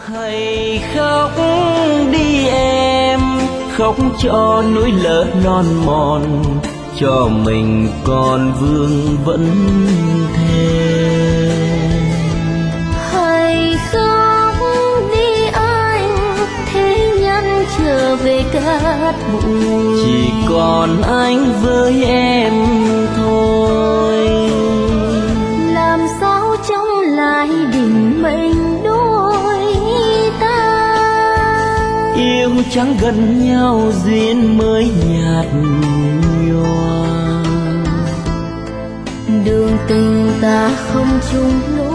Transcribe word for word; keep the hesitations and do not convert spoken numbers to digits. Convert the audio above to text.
Hãy khóc đi em, khóc cho nỗi lỡ non mòn, cho mình còn vương vẫn thề. Hãy khóc đi anh, thế nhân trở về cát bụi, chỉ còn anh với em thôi. Làm sao trông lại định mệnh đôi ta, yêu chẳng gần nhau duyên mới nhạt nhòa. đường tình ta không chung lối.